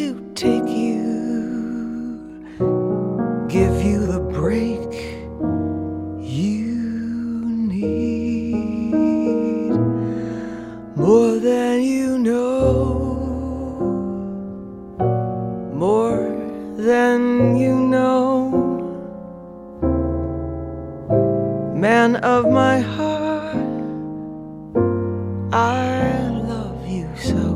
to take you, give you the break you need, more than you know, more than you know. Man of my heart, I love you so.